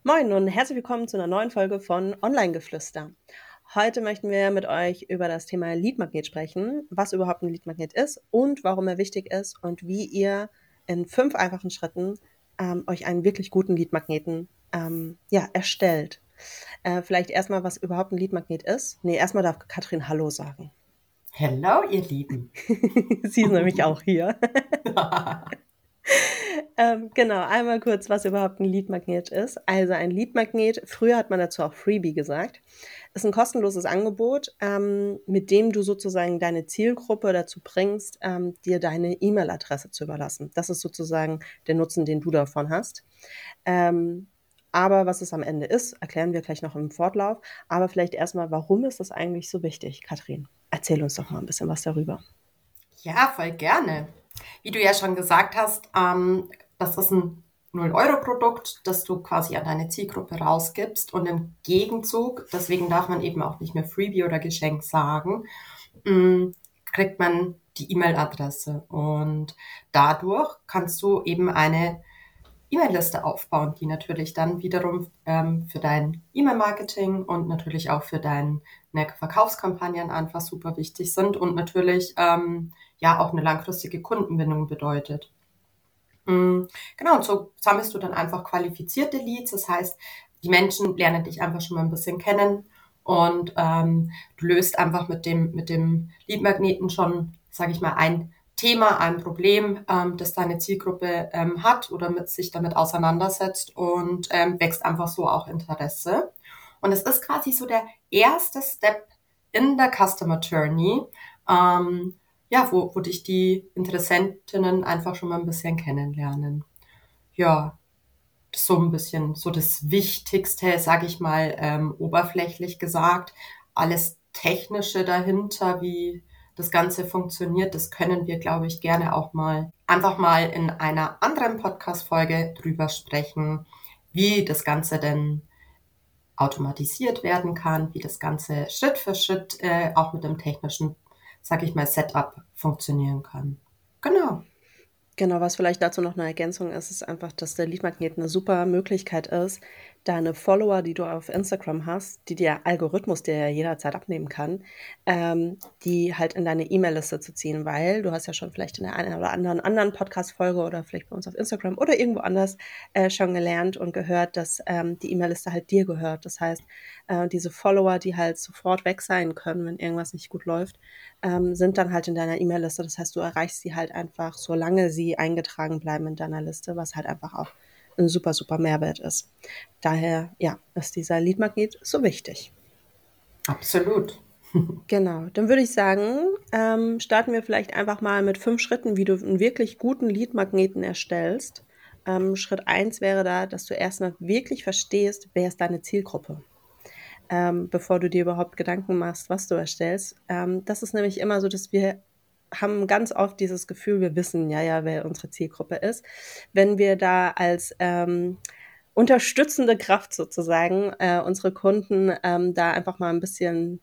Moin und herzlich willkommen zu einer neuen Folge von Online-Geflüster. Heute möchten wir mit euch über das Thema Leadmagnet sprechen, was überhaupt ein Leadmagnet ist und warum er wichtig ist und wie ihr in 5 einfachen Schritten euch einen wirklich guten Leadmagneten erstellt. Vielleicht erstmal, was überhaupt ein Leadmagnet ist. Nee, erstmal darf Katrin Hallo sagen. Hello, ihr Lieben. Sie ist nämlich auch hier. Genau, einmal kurz, was überhaupt ein Leadmagnet ist. Also ein Leadmagnet, früher hat man dazu auch Freebie gesagt, ist ein kostenloses Angebot, mit dem du sozusagen deine Zielgruppe dazu bringst, dir deine E-Mail-Adresse zu überlassen. Das ist sozusagen der Nutzen, den du davon hast. Aber was es am Ende ist, erklären wir gleich noch im Fortlauf. Aber vielleicht erstmal, warum ist das eigentlich so wichtig, Katrin? Erzähl uns doch mal ein bisschen was darüber. Ja, voll gerne. Wie du ja schon gesagt hast, das ist ein 0-Euro-Produkt, das du quasi an deine Zielgruppe rausgibst und im Gegenzug, deswegen darf man eben auch nicht mehr Freebie oder Geschenk sagen, kriegt man die E-Mail-Adresse und dadurch kannst du eben eine E-Mail-Liste aufbauen, die natürlich dann wiederum für dein E-Mail-Marketing und natürlich auch für deine Verkaufskampagnen einfach super wichtig sind und natürlich ja auch eine langfristige Kundenbindung bedeutet. Genau, und so sammelst du dann einfach qualifizierte Leads. Das heißt, die Menschen lernen dich einfach schon mal ein bisschen kennen und du löst einfach mit dem Lead-Magneten schon, sage ich mal, ein Thema, ein Problem, das deine Zielgruppe hat oder sich damit auseinandersetzt und wächst einfach so auch Interesse. Und es ist quasi so der erste Step in der Customer Journey, ähm, ja, wo dich die Interessentinnen einfach schon mal ein bisschen kennenlernen. Ja, das ist so ein bisschen so das Wichtigste, sage ich mal, oberflächlich gesagt. Alles Technische dahinter, wie das Ganze funktioniert, das können wir, glaube ich, gerne auch mal einfach mal in einer anderen Podcast-Folge drüber sprechen, wie das Ganze denn automatisiert werden kann, wie das Ganze Schritt für Schritt auch mit dem technischen, sag ich mal, Setup funktionieren kann. Genau. Genau, was vielleicht dazu noch eine Ergänzung ist, ist einfach, dass der Leadmagnet eine super Möglichkeit ist, deine Follower, die du auf Instagram hast, die der Algorithmus dir ja jederzeit abnehmen kann, die halt in deine E-Mail-Liste zu ziehen, weil du hast ja schon vielleicht in der einen oder anderen Podcast-Folge oder vielleicht bei uns auf Instagram oder irgendwo anders schon gelernt und gehört, dass die E-Mail-Liste halt dir gehört. Das heißt, diese Follower, die halt sofort weg sein können, wenn irgendwas nicht gut läuft, sind dann halt in deiner E-Mail-Liste. Das heißt, du erreichst sie halt einfach, solange sie eingetragen bleiben in deiner Liste, was halt einfach auch ein super, super Mehrwert ist. Daher, ja, ist dieser Leadmagnet so wichtig. Absolut. Genau, dann würde ich sagen, starten wir vielleicht einfach mal mit 5 Schritten, wie du einen wirklich guten Leadmagneten erstellst. Schritt 1 wäre da, dass du erstmal wirklich verstehst, wer ist deine Zielgruppe, bevor du dir überhaupt Gedanken machst, was du erstellst. Das ist nämlich immer so, dass wir haben ganz oft dieses Gefühl, wir wissen ja, wer unsere Zielgruppe ist. Wenn wir da als unterstützende Kraft sozusagen unsere Kunden da einfach mal ein bisschen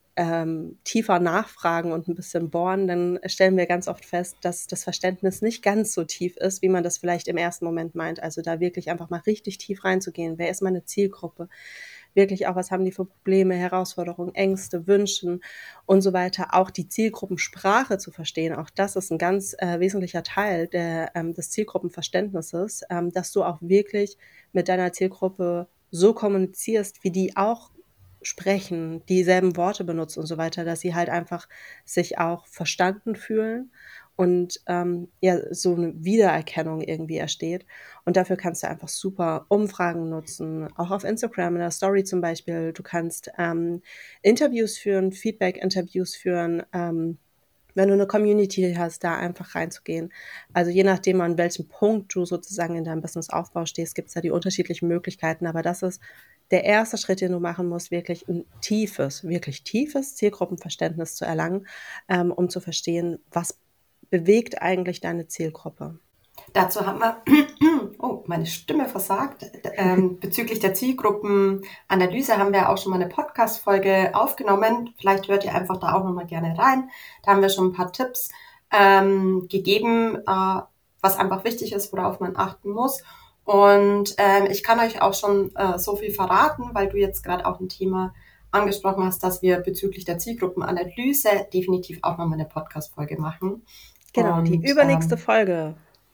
tiefer nachfragen und ein bisschen bohren, dann stellen wir ganz oft fest, dass das Verständnis nicht ganz so tief ist, wie man das vielleicht im ersten Moment meint. Also da wirklich einfach mal richtig tief reinzugehen. Wer ist meine Zielgruppe? Wirklich auch, was haben die für Probleme, Herausforderungen, Ängste, Wünschen und so weiter. Auch die Zielgruppensprache zu verstehen, auch das ist ein ganz wesentlicher Teil des Zielgruppenverständnisses, dass du auch wirklich mit deiner Zielgruppe so kommunizierst, wie die auch sprechen, dieselben Worte benutzen und so weiter, dass sie halt einfach sich auch verstanden fühlen und so eine Wiedererkennung irgendwie entsteht. Und dafür kannst du einfach super Umfragen nutzen, auch auf Instagram in der Story zum Beispiel. Du kannst Interviews führen, Feedback-Interviews führen, wenn du eine Community hast, da einfach reinzugehen. Also je nachdem, an welchem Punkt du sozusagen in deinem Businessaufbau stehst, gibt es da die unterschiedlichen Möglichkeiten. Aber das ist der erste Schritt, den du machen musst, wirklich ein tiefes, wirklich tiefes Zielgruppenverständnis zu erlangen, um zu verstehen, was bewegt eigentlich deine Zielgruppe. Dazu haben wir, oh, meine Stimme versagt. Bezüglich der Zielgruppenanalyse haben wir auch schon mal eine Podcast-Folge aufgenommen. Vielleicht hört ihr einfach da auch nochmal gerne rein. Da haben wir schon ein paar Tipps gegeben, was einfach wichtig ist, worauf man achten muss. Und ich kann euch auch schon so viel verraten, weil du jetzt gerade auch ein Thema angesprochen hast, dass wir bezüglich der Zielgruppenanalyse definitiv auch nochmal eine Podcast-Folge machen. Genau, die Und übernächste Folge.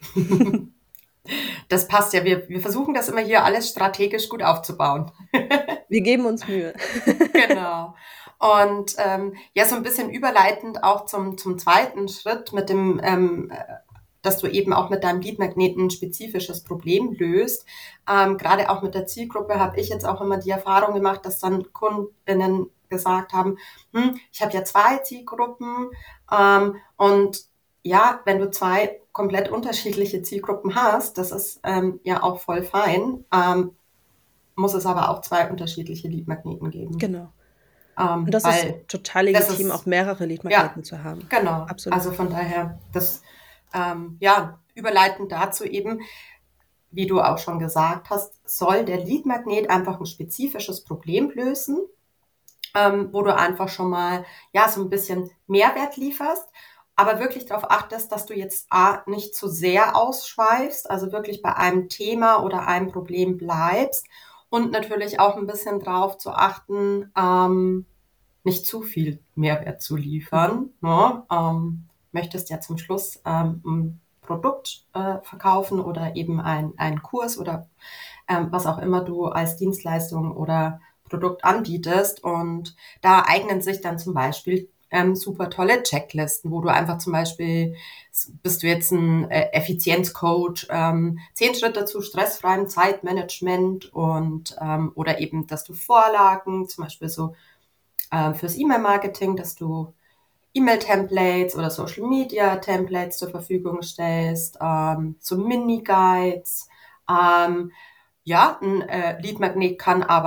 das passt ja. Wir versuchen das immer hier alles strategisch gut aufzubauen. Wir geben uns Mühe. Genau. Und ja, so ein bisschen überleitend auch zum zweiten Schritt mit dem, dass du eben auch mit deinem Leadmagneten ein spezifisches Problem löst. Gerade auch mit der Zielgruppe habe ich jetzt auch immer die Erfahrung gemacht, dass dann Kundinnen gesagt haben, ich habe ja 2 Zielgruppen und ja, wenn du 2 komplett unterschiedliche Zielgruppen hast, das ist ja auch voll fein, muss es aber auch 2 unterschiedliche Leadmagneten geben. Genau. Und das ist Weil total das legitim, auch ist, mehrere ja, Leadmagneten zu haben. genau. Absolut. Also von daher, das, ja, überleitend dazu eben, wie du auch schon gesagt hast, soll der Leadmagnet einfach ein spezifisches Problem lösen, wo du einfach schon mal, ja, so ein bisschen Mehrwert lieferst, aber wirklich darauf achtest, dass du jetzt A, nicht zu sehr ausschweifst, also wirklich bei einem Thema oder einem Problem bleibst und natürlich auch ein bisschen drauf zu achten, nicht zu viel Mehrwert zu Mhm. liefern. Ne? Möchtest ja zum Schluss ein Produkt verkaufen oder eben ein Kurs oder was auch immer du als Dienstleistung oder Produkt anbietest. Und da eignen sich dann zum Beispiel super tolle Checklisten, wo du einfach zum Beispiel, bist du jetzt ein Effizienzcoach, 10 Schritte zu stressfreiem Zeitmanagement und oder eben, dass du Vorlagen, zum Beispiel so fürs E-Mail-Marketing, dass du E-Mail-Templates oder Social-Media-Templates zur Verfügung stellst, so Mini-Guides. Ähm, ja, ein Lead-Magnet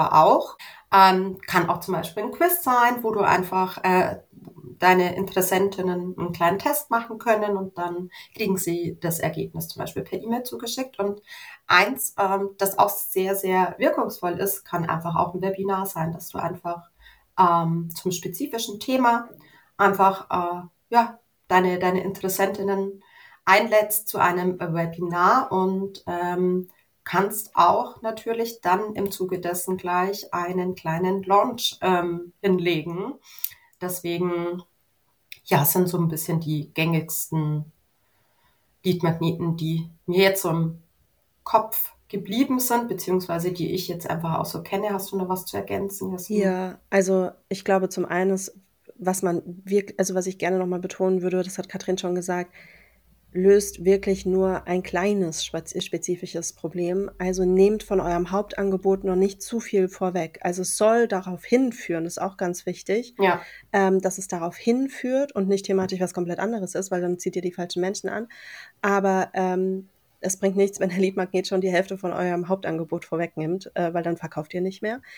kann auch zum Beispiel ein Quiz sein, wo du einfach deine Interessentinnen einen kleinen Test machen können und dann kriegen sie das Ergebnis zum Beispiel per E-Mail zugeschickt. Und eins, das auch sehr, sehr wirkungsvoll ist, kann einfach auch ein Webinar sein, dass du einfach zum spezifischen Thema einfach ja, deine Interessentinnen einlädst zu einem Webinar und kannst auch natürlich dann im Zuge dessen gleich einen kleinen Launch hinlegen. Deswegen, ja, sind so ein bisschen die gängigsten Leadmagneten, die mir jetzt so im Kopf geblieben sind, beziehungsweise die ich jetzt einfach auch so kenne. Hast du noch was zu ergänzen, Jasmin? Ja, also ich glaube zum einen ist, was man wirklich, also was ich gerne nochmal betonen würde, das hat Katrin schon gesagt, löst wirklich nur ein kleines spezifisches Problem. Also nehmt von eurem Hauptangebot noch nicht zu viel vorweg. Also es soll darauf hinführen, das ist auch ganz wichtig, Ja, dass es darauf hinführt und nicht thematisch was komplett anderes ist, weil dann zieht ihr die falschen Menschen an. Aber es bringt nichts, wenn der Leadmagnet schon die Hälfte von eurem Hauptangebot vorwegnimmt, weil dann verkauft ihr nicht mehr.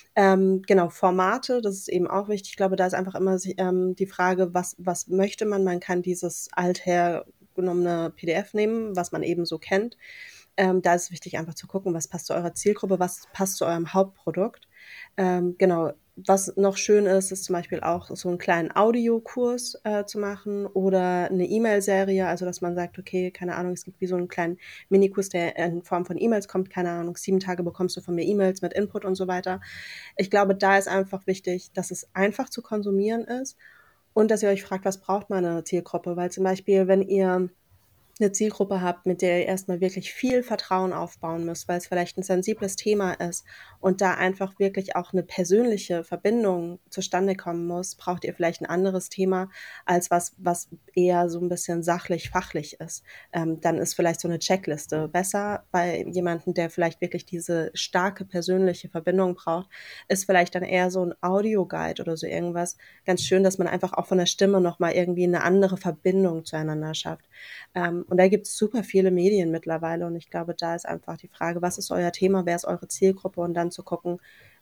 Genau, Formate, das ist eben auch wichtig. Ich glaube, da ist einfach immer die Frage, was möchte man? Man kann dieses althergenommene PDF nehmen, was man eben so kennt. Da ist es wichtig, einfach zu gucken, was passt zu eurer Zielgruppe, was passt zu eurem Hauptprodukt. Genau, was noch schön ist, ist zum Beispiel auch so einen kleinen Audiokurs zu machen oder eine E-Mail-Serie, also dass man sagt, okay, keine Ahnung, es gibt wie so einen kleinen Minikurs, der in Form von E-Mails kommt, keine Ahnung, 7 Tage bekommst du von mir E-Mails mit Input und so weiter. Ich glaube, da ist einfach wichtig, dass es einfach zu konsumieren ist und dass ihr euch fragt, was braucht meine Zielgruppe? Weil zum Beispiel, wenn ihr eine Zielgruppe habt, mit der ihr erstmal wirklich viel Vertrauen aufbauen müsst, weil es vielleicht ein sensibles Thema ist und da einfach wirklich auch eine persönliche Verbindung zustande kommen muss, braucht ihr vielleicht ein anderes Thema als was eher so ein bisschen sachlich-fachlich ist. Dann ist vielleicht so eine Checkliste besser. Bei jemandem, der vielleicht wirklich diese starke persönliche Verbindung braucht, ist vielleicht dann eher so ein Audioguide oder so irgendwas ganz schön, dass man einfach auch von der Stimme noch mal irgendwie eine andere Verbindung zueinander schafft. Und da gibt es super viele Medien mittlerweile und ich glaube, da ist einfach die Frage, was ist euer Thema, wer ist eure Zielgruppe und dann zu gucken,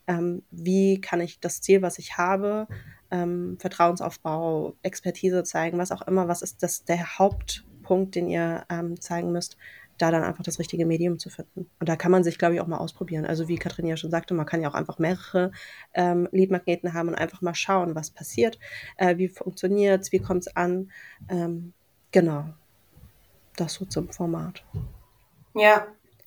wie kann ich das Ziel, was ich habe, Vertrauensaufbau, Expertise zeigen, was auch immer, was ist das der Hauptpunkt, den ihr zeigen müsst, da dann einfach das richtige Medium zu finden. Und da kann man sich, glaube ich, auch mal ausprobieren. Also wie Katrin ja schon sagte, man kann ja auch einfach mehrere Leadmagneten haben und einfach mal schauen, was passiert, wie funktioniert's, wie kommt's an. Genau. Das so zum Format. ja.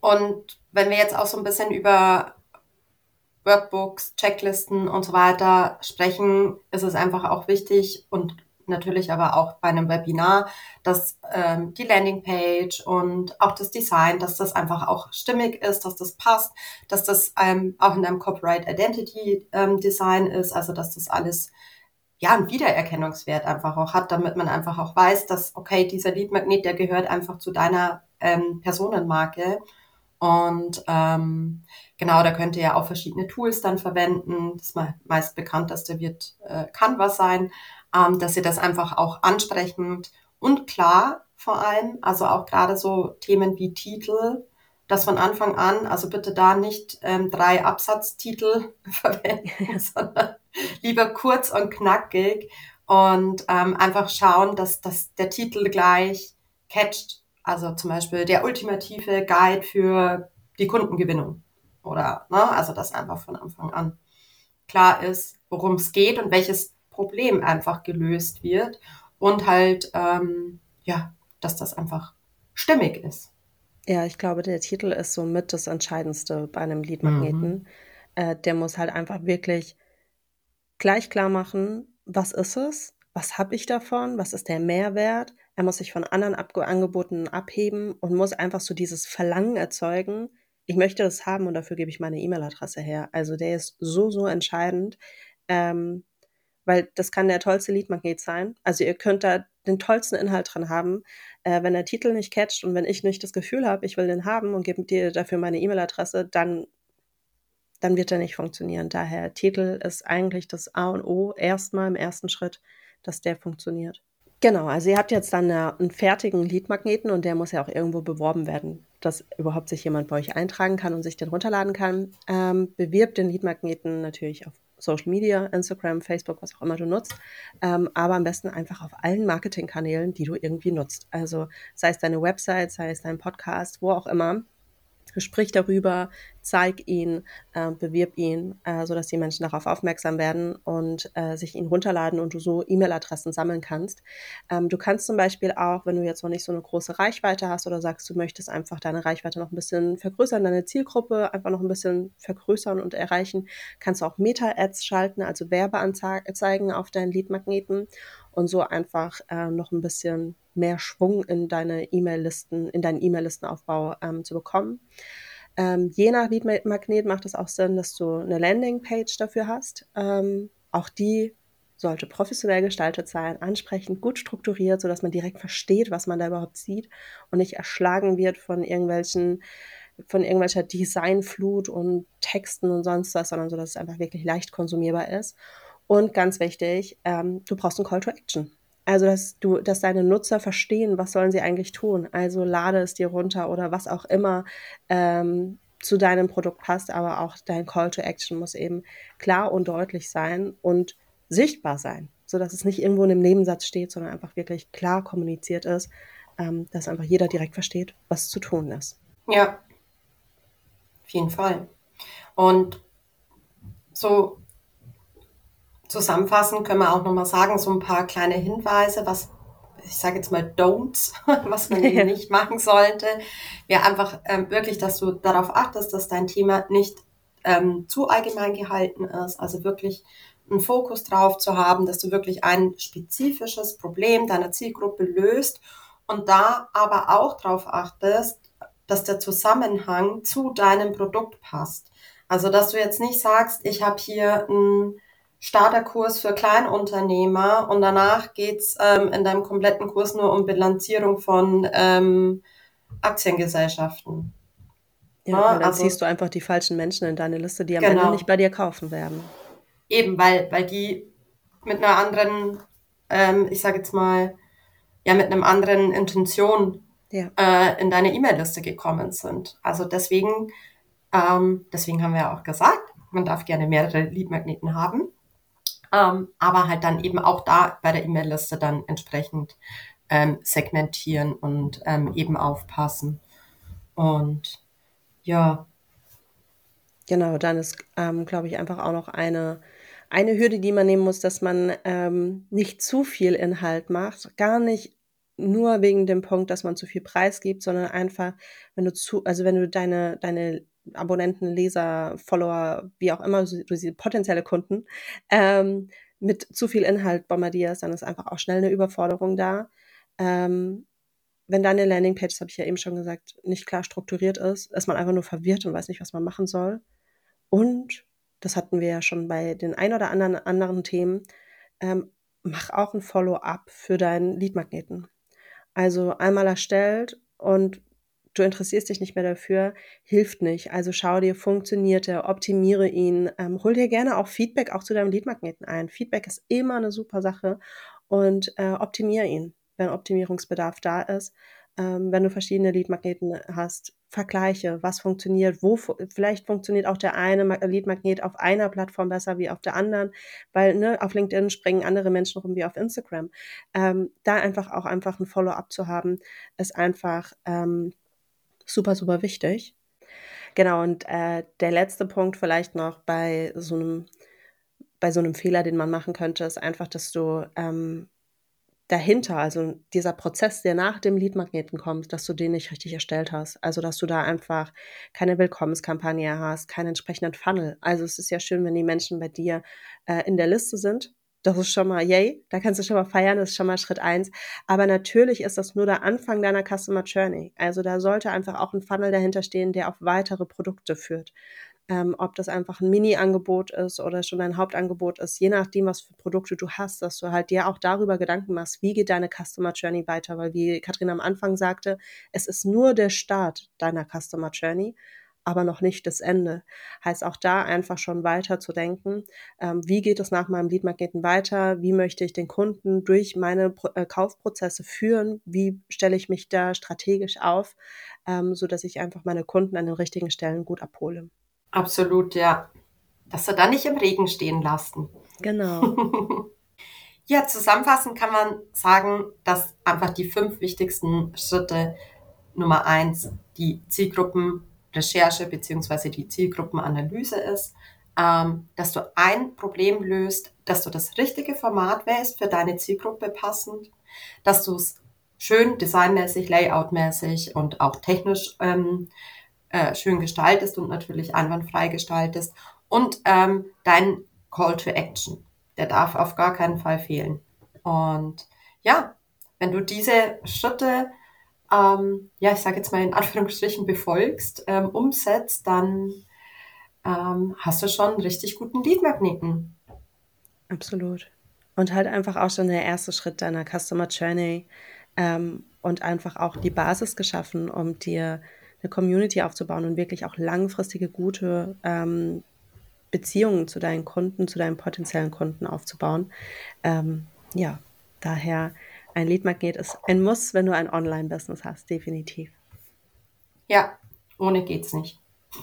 Und wenn wir jetzt auch so ein bisschen über Workbooks, Checklisten und so weiter sprechen, ist es einfach auch wichtig und natürlich aber auch bei einem Webinar, dass die Landingpage und auch das Design, dass das einfach auch stimmig ist, dass das passt, dass das auch in deinem Corporate Identity Design ist, also dass das alles ja einen Wiedererkennungswert einfach auch hat, damit man einfach auch weiß, dass okay, dieser Lead-Magnet, der gehört einfach zu deiner Personenmarke und genau, da könnt ihr ja auch verschiedene Tools dann verwenden. Das meist bekannteste wird Canva sein, dass ihr das einfach auch ansprechend und klar vor allem, also auch gerade so Themen wie Titel, das von Anfang an, also bitte da nicht 3 Absatztitel verwenden, sondern lieber kurz und knackig und einfach schauen, dass der Titel gleich catcht. Also zum Beispiel der ultimative Guide für die Kundengewinnung. Oder, ne, also dass einfach von Anfang an klar ist, worum es geht und welches Problem einfach gelöst wird. Und halt, ja, dass das einfach stimmig ist. Ja, ich glaube, der Titel ist somit das Entscheidendste bei einem Mhm. Leadmagneten. Der muss halt einfach wirklich gleich klar machen, was ist es? Was habe ich davon? Was ist der Mehrwert? Er muss sich von anderen Angeboten abheben und muss einfach so dieses Verlangen erzeugen. Ich möchte das haben und dafür gebe ich meine E-Mail-Adresse her. Also der ist so, so entscheidend, ähm, weil das kann der tollste Leadmagnet sein. Also ihr könnt da den tollsten Inhalt dran haben. Wenn der Titel nicht catcht und wenn ich nicht das Gefühl habe, ich will den haben und gebe dir dafür meine E-Mail-Adresse, dann wird er nicht funktionieren. Daher, Titel ist eigentlich das A und O, erstmal im ersten Schritt, dass der funktioniert. Genau, also ihr habt jetzt dann einen fertigen Leadmagneten und der muss ja auch irgendwo beworben werden, dass überhaupt sich jemand bei euch eintragen kann und sich den runterladen kann. Bewirbt den Leadmagneten natürlich auf Social Media, Instagram, Facebook, was auch immer du nutzt, aber am besten einfach auf allen Marketingkanälen, die du irgendwie nutzt. Also sei es deine Website, sei es dein Podcast, wo auch immer. Sprich darüber, zeig ihn, bewirb ihn, sodass die Menschen darauf aufmerksam werden und sich ihn runterladen und du so E-Mail-Adressen sammeln kannst. Du kannst zum Beispiel auch, wenn du jetzt noch nicht so eine große Reichweite hast oder sagst, du möchtest einfach deine Reichweite noch ein bisschen vergrößern, deine Zielgruppe einfach noch ein bisschen vergrößern und erreichen, kannst du auch Meta-Ads schalten, also Werbeanzeigen auf deinen Lead-Magneten und so einfach noch ein bisschen mehr Schwung in deine E-Mail-Listen, in deinen E-Mail-Listenaufbau zu bekommen. Je nach Lead-Magnet macht es auch Sinn, dass du eine Landingpage dafür hast. Auch die sollte professionell gestaltet sein, ansprechend, gut strukturiert, sodass man direkt versteht, was man da überhaupt sieht und nicht erschlagen wird von irgendwelcher Designflut und Texten und sonst was, sondern so, dass es einfach wirklich leicht konsumierbar ist. Und ganz wichtig, du brauchst einen Call to Action. Also, dass deine Nutzer verstehen, was sollen sie eigentlich tun. Also lade es dir runter oder was auch immer zu deinem Produkt passt, aber auch dein Call to Action muss eben klar und deutlich sein und sichtbar sein, sodass es nicht irgendwo in einem Nebensatz steht, sondern einfach wirklich klar kommuniziert ist, dass einfach jeder direkt versteht, was zu tun ist. Ja, auf jeden Fall. Und so zusammenfassend können wir auch nochmal sagen, so ein paar kleine Hinweise, was ich sage jetzt mal Don'ts, was man eben Ja. nicht machen sollte. Wäre einfach wirklich, dass du darauf achtest, dass dein Thema nicht zu allgemein gehalten ist, also wirklich einen Fokus drauf zu haben, dass du wirklich ein spezifisches Problem deiner Zielgruppe löst und da aber auch darauf achtest, dass der Zusammenhang zu deinem Produkt passt. Also, dass du jetzt nicht sagst, ich habe hier ein Starterkurs für Kleinunternehmer und danach geht's in deinem kompletten Kurs nur um Bilanzierung von Aktiengesellschaften. Ja, weil Ne? dann ziehst Also du einfach die falschen Menschen in deine Liste, die am Ende nicht genau, bei dir kaufen werden. eben, weil die mit einer anderen, ich sage jetzt mal, ja, mit einem anderen Intention Ja. in deine E-Mail-Liste gekommen sind. Also deswegen haben wir ja auch gesagt, man darf gerne mehrere Lead-Magneten haben. Aber halt dann eben auch da bei der E-Mail-Liste dann entsprechend segmentieren und eben aufpassen. Und ja, Genau, dann ist, glaube ich, einfach auch noch eine Hürde, die man nehmen muss, dass man nicht zu viel Inhalt macht, gar nicht nur wegen dem Punkt, dass man zu viel Preis gibt, sondern einfach, wenn du deine Abonnenten, Leser, Follower, wie auch immer, du sie potenzielle Kunden, mit zu viel Inhalt bombardierst, dann ist einfach auch schnell eine Überforderung da. Ähm, Wenn deine Landingpage, das habe ich ja eben schon gesagt, nicht klar strukturiert ist man einfach nur verwirrt und weiß nicht, was man machen soll. Und, das hatten wir ja schon bei den ein oder anderen Themen, mach auch ein Follow-up für deinen Leadmagneten. Also einmal erstellt und du interessierst dich nicht mehr dafür, hilft nicht. Also schau dir, funktioniert er, optimiere ihn, hol dir gerne auch Feedback auch zu deinem Leadmagneten ein. Feedback ist immer eine super Sache und optimiere ihn, wenn Optimierungsbedarf da ist. Wenn du verschiedene Leadmagneten hast, vergleiche, was funktioniert, vielleicht funktioniert auch der eine Leadmagnet auf einer Plattform besser wie auf der anderen, weil ne, auf LinkedIn springen andere Menschen rum wie auf Instagram. Da einfach ein Follow-up zu haben, ist einfach super, super wichtig. Genau, und der letzte Punkt vielleicht noch bei so einem Fehler, den man machen könnte, ist einfach, dass du dahinter, also dieser Prozess, der nach dem Leadmagneten kommt, dass du den nicht richtig erstellt hast. Also, dass du da einfach keine Willkommenskampagne hast, keinen entsprechenden Funnel. Also, es ist ja schön, wenn die Menschen bei dir in der Liste sind. Das ist schon mal yay, da kannst du schon mal feiern, das ist schon mal Schritt eins. Aber natürlich ist das nur der Anfang deiner Customer Journey. Also, da sollte einfach auch ein Funnel dahinter stehen, der auf weitere Produkte führt. Ob das einfach ein Mini-Angebot ist oder schon ein Hauptangebot ist, je nachdem, was für Produkte du hast, dass du halt dir auch darüber Gedanken machst, wie geht deine Customer Journey weiter, weil wie Katrin am Anfang sagte, es ist nur der Start deiner Customer Journey, aber noch nicht das Ende. Heißt auch da einfach schon weiter zu denken, wie geht es nach meinem Lead-Magneten weiter, wie möchte ich den Kunden durch meine Kaufprozesse führen, wie stelle ich mich da strategisch auf, so dass ich einfach meine Kunden an den richtigen Stellen gut abhole. Absolut, ja. Dass wir da nicht im Regen stehen lassen. Genau, Ja, zusammenfassend kann man sagen, dass einfach die 5 wichtigsten Schritte Nummer 1 die Zielgruppenrecherche beziehungsweise die Zielgruppenanalyse ist, dass du ein Problem löst, dass du das richtige Format wählst für deine Zielgruppe passend, dass du es schön designmäßig, layoutmäßig und auch technisch schön gestaltest und natürlich einwandfrei gestaltest und dein Call to Action, der darf auf gar keinen Fall fehlen. Und ja, wenn du diese Schritte ja, ich sage jetzt mal in Anführungsstrichen befolgst, umsetzt, dann hast du schon einen richtig guten Lead-Magneten. absolut. Und halt einfach auch schon der erste Schritt deiner Customer Journey, und einfach auch die Basis geschaffen, um dir eine Community aufzubauen und wirklich auch langfristige gute, Beziehungen zu deinen Kunden, zu deinen potenziellen Kunden aufzubauen. Ja, daher ein Lead-Magnet ist ein Muss, wenn du ein Online-Business hast, definitiv. Ja, ohne geht's nicht.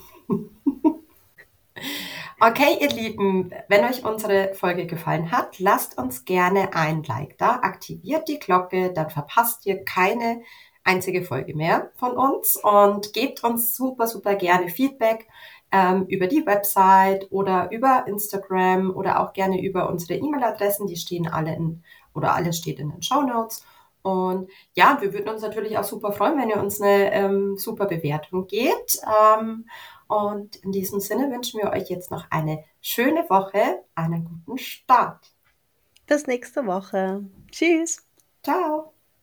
Okay, ihr Lieben, wenn euch unsere Folge gefallen hat, lasst uns gerne ein Like da, aktiviert die Glocke, dann verpasst ihr keine einzige Folge mehr von uns und gebt uns super, super gerne Feedback über die Website oder über Instagram oder auch gerne über unsere E-Mail-Adressen, die stehen alle oder alles steht in den Shownotes. Und ja, wir würden uns natürlich auch super freuen, wenn ihr uns eine super Bewertung gebt. Und in diesem Sinne wünschen wir euch jetzt noch eine schöne Woche, einen guten Start. Bis nächste Woche. Tschüss. Ciao.